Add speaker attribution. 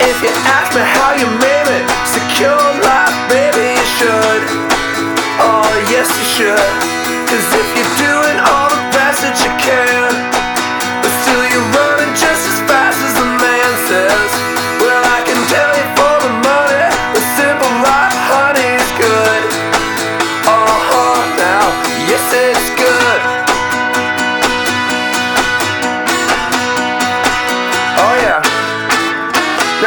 Speaker 1: If you ask me how you made it, secure life, baby, you should. Oh, yes, you should. 'Cause if you're doing all the best that you can,